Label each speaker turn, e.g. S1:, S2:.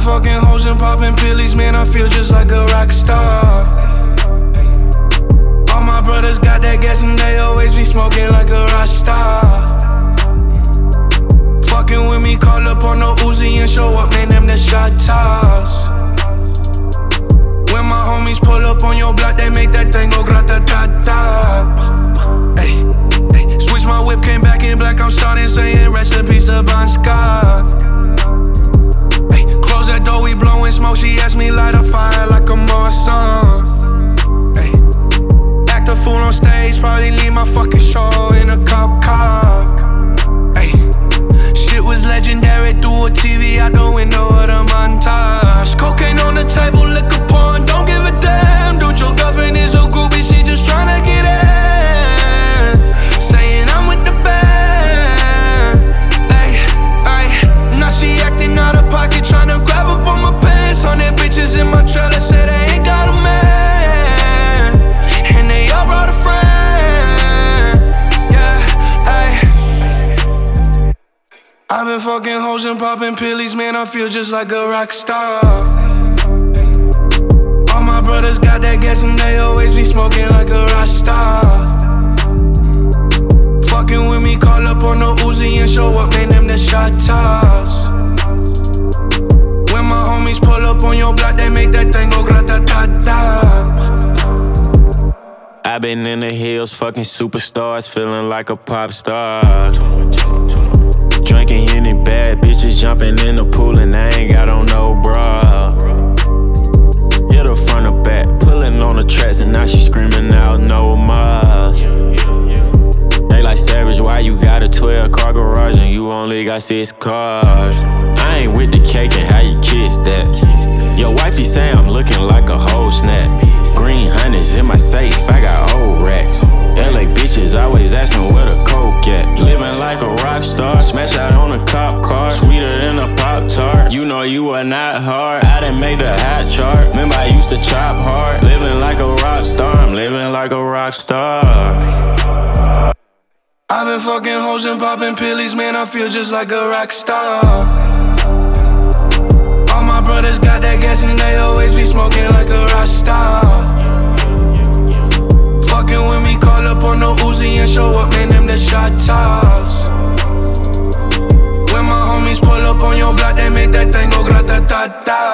S1: fucking hoes and popping pillies, man, I feel just like a rock star. All my brothers got that gas and they always be smoking like a rock star. Fucking with me, call up on no Uzi and show up, man, them the shot toss. When my homies pull up on your block, they make that thing go grata-ta-ta. Ay, ay. Switch my whip, came back in black, I'm starting saying recipes to Bon Scott. Ay, close that door, we blowing smoke, she asked me light a fire like a Marsan. Ay, act a fool on stage, probably leave my fucking show in a cop car. Ay, shit was legendary, through a TV out the window of the montage. Cocaine on the table, liquor porn, don't give a damn. Dude, your girlfriend is a groupie, she just tryna get in. Saying I'm with the band. Ay, ay, now she acting out of pocket, tryna grab up on my pants. 100 bitches in my trailer, say they ain't got a man, and they all brought a friend. Yeah, ay. I've been fucking hoes and popping pillies, man, I feel just like a rock star. All my brothers got that gas and they always be smoking like a rock star. Fucking with me, call up on no Uzi and show up, man, them the shot toss. When my homies pull up on your block, they make that thing go grata-ta-ta.
S2: I've been in the hills, fucking superstars, feeling like a pop star. Drinking Henny, bad bitches jumping in the pool and I ain't got on no bra. Hit her front or back, pulling on the tracks and now she screaming out no more. They like Savage, why you got a 12-car garage and you only got 6 cars? I ain't with the cake and how you kiss that. Your wifey say I'm looking like a whole snap. Green hundreds in my safe, I got old racks. LA bitches always asking where the coke at. Living like a rock star, smash out on a cop car, sweeter than a Pop-Tart. You know you are not hard, I done made the hot chart. Remember I used to chop hard, living like a rock star, I'm living like a rock star.
S1: I've been fucking hoes and popping pillies, man, I feel just like a rock star. All my brothers got that gas and they always be smoking like a rock star. Fucking with me, call up on no Uzi and show up, man, them the shot toss. When my homies pull up on your block, they make that thing go grata-ta-ta.